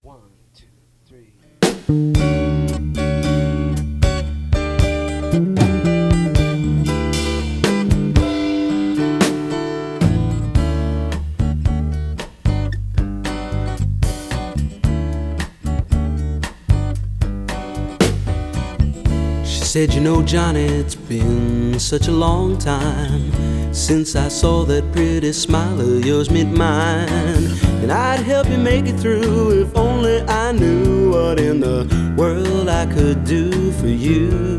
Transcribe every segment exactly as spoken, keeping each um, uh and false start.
One, two, three. She said, you know, Johnny, it's been such a long time since I saw that pretty smile of yours meet mine. And I'd help you make it through if only I knew what in the world I could do for you.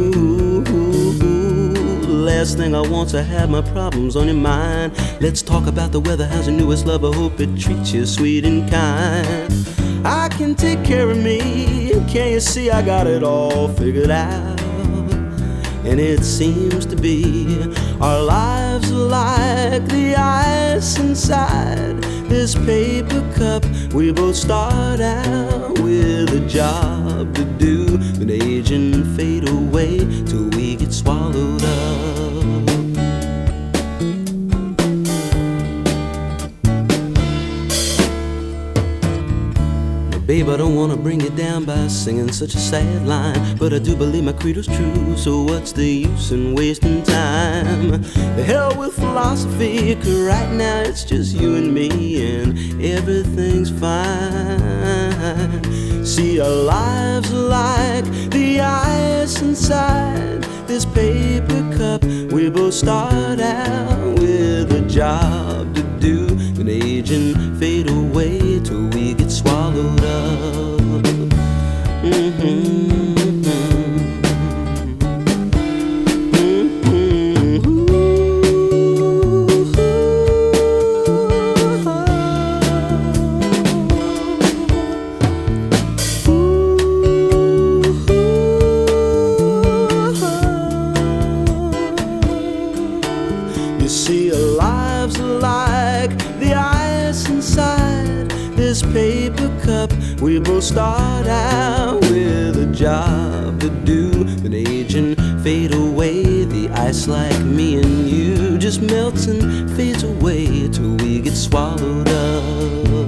Last thing I want to have my problems on your mind. Let's talk about the weather. How's your newest love? I hope it treats you sweet and kind. I can take care of me. Can't you see I got it all figured out? And it seems to be our lives are like the ice inside this paper cup. We both start out with a job to do, but age and fade away till we get swallowed up. Babe, I don't wanna bring you down by singing such a sad line, but I do believe my credo's true, so what's the use in wasting time? The hell with philosophy, 'cause right now it's just you and me, and everything's fine. See, our lives are like the ice inside this paper cup. We both start out with a job to do, and age and fade away till we get swallowed up. Mm-hmm. You see, our lives are like the ice inside this paper cup. We both start out with a job to do, and age and fade away. The ice, like me and you, just melts and fades away till we get swallowed up.